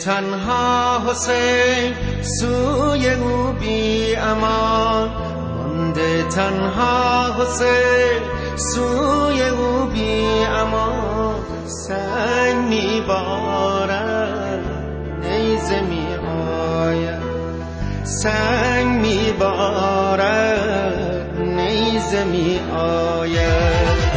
تنها حسین سوی او بی امان، مانده تنها حسین سوی او بی امان. سنگ میبارد نیزه می آید، سنگ میبارد نیزه می آید.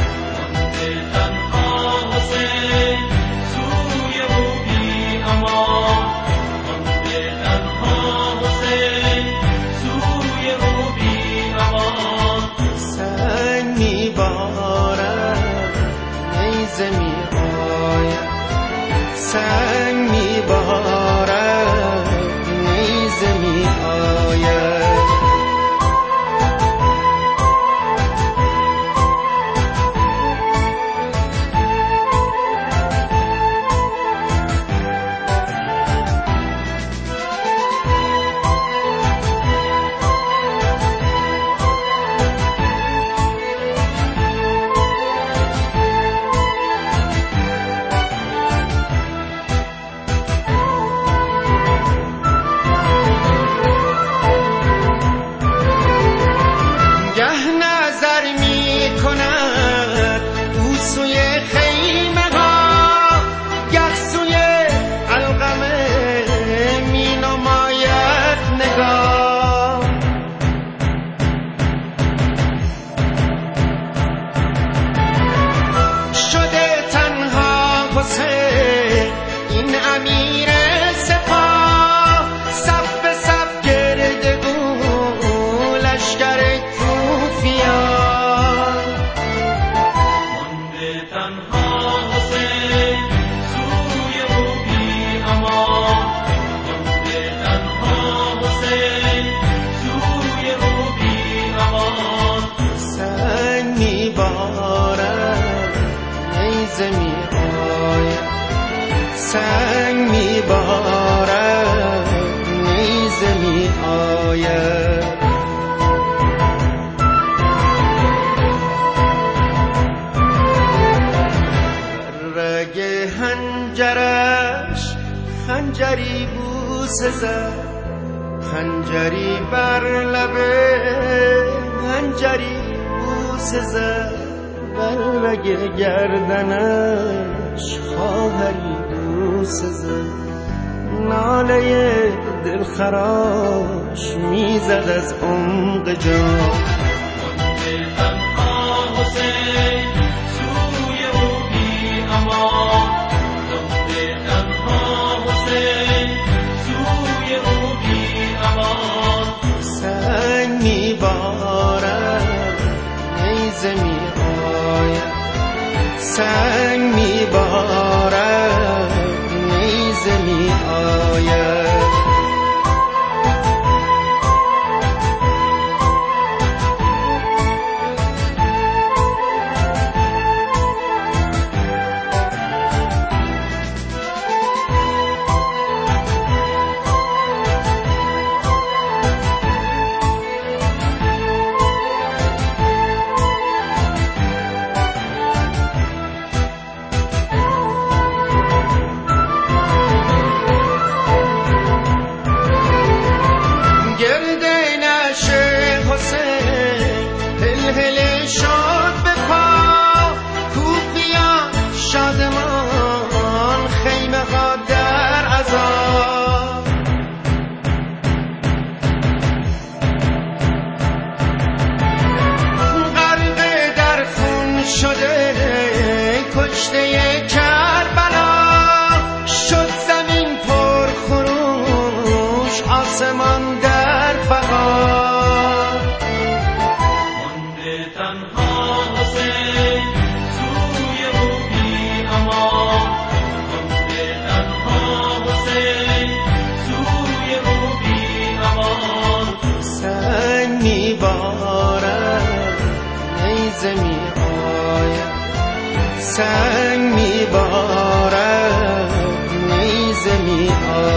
سنگ میبارد نیزه می آید. سنگ میبارد نیزه می آید. رگ حنجرش خنجری بوسه زد، خنجری بر لب حنجری بوسه زد، بر رگ گردنش خواهری بوسه زد. ناله دلخراش میزد از عمق جان. سنگ میبارد نیزه می آید، سنگ میبارد نیزه می آید. شاد به پا کوفیان شادمان، خیمه ها در عذاب. غرق در خون شده کشته کربلا، شد زمین پر خروش آسمان در بقا. سنگ میبارد نیزه می آید، سنگ میبارد نیزه می آید.